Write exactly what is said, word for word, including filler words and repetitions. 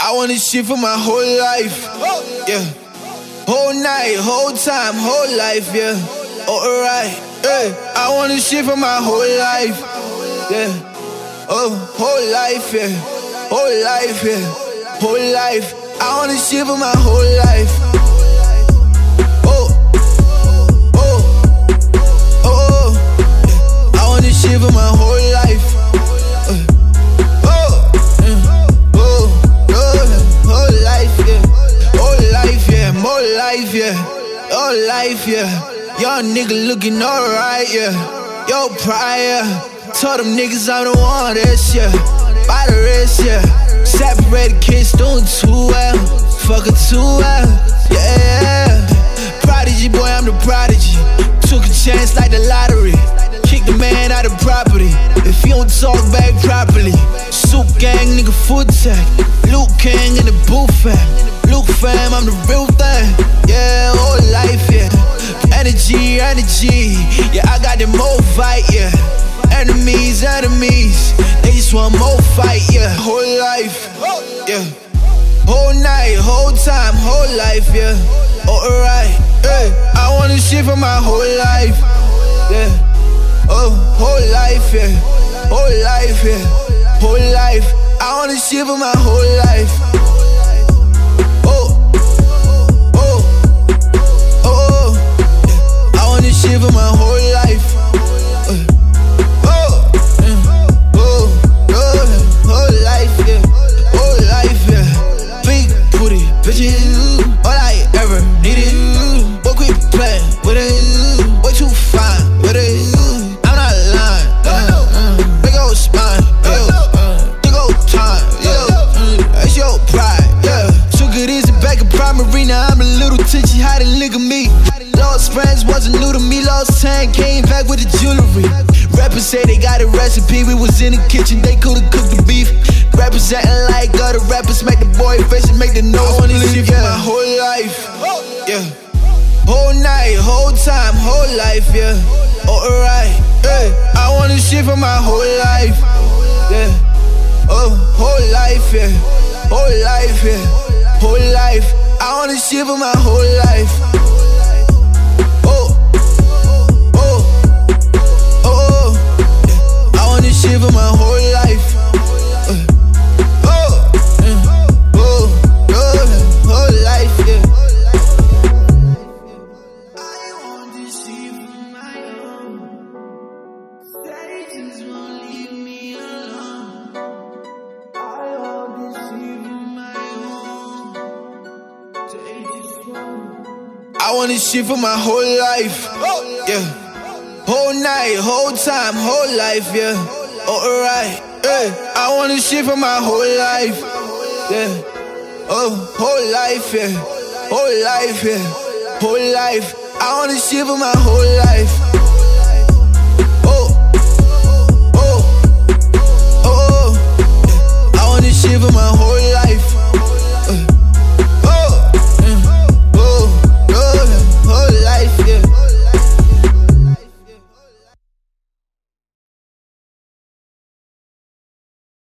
I want this shit for my whole life, yeah. Whole night, whole time, whole life, yeah. Oh, alright, yeah. I want this shit for my whole life, yeah. Oh, whole life, yeah. Whole life, yeah. Whole life. I want this shit for my whole life. Oh, oh, oh, oh, yeah. I want this shit for my whole life. More life, yeah, your life, yeah. Young nigga looking alright, yeah. Yo, prior, told them niggas I'm the one, this, yeah. By the wrist, yeah. Separated kids doing too well. Fuck it too well, yeah. Prodigy, boy, I'm the prodigy. Took a chance like the lottery. Kick the man out of property if he don't talk back properly. Soup gang, nigga, foot tag. Luke King in the booth, fam. Luke fam, I'm the real thing. Yeah, whole life, yeah. Energy, energy. Yeah, I got the more fight, yeah. Enemies, enemies. They just want more fight, yeah. Whole life, yeah. Whole night, whole time, whole life, yeah. Oh, alright, yeah. I want this shit for my whole life, yeah. Oh, whole life, yeah. Whole life, yeah. Whole life. I want this shit for my whole life. Oh, oh, oh, oh, yeah. I want this shit for my whole life. Uh, oh, yeah. Oh, oh, whole life, yeah. Whole life, yeah. Big booty, bitches. All I ever needed. Boy, quit playing with it. Way too fine with it. Marina, I'm a little tipsy, how to lick me. Lost friends wasn't new to me, lost time, came back with the jewelry. Rappers say they got a recipe, we was in the kitchen, they could've cooked the beef. Representing like other rappers, make the boy face and make the nose bleed, yeah. My whole life, yeah. Whole night, whole time, whole life, yeah. Oh, alright, yeah. I want this shit for my whole life, yeah. Oh, whole life, yeah. Whole life, yeah. Whole life. I want this shit for my whole life. Oh, oh, oh, oh, yeah. I want this shit for my whole life. Uh, oh, yeah. Oh, oh, whole life, yeah. I want this shit for my own. Stages won't leave me alone. I want this shit for my own. I want this shit for my whole life, yeah. Whole night, whole time, whole life, yeah. Oh, alright, yeah. I want this shit for my whole life, yeah. Oh, whole life, yeah. Whole life, yeah. Whole life. I want this shit for my whole life. Oh, oh, oh, oh, yeah. I want this shit for my whole life.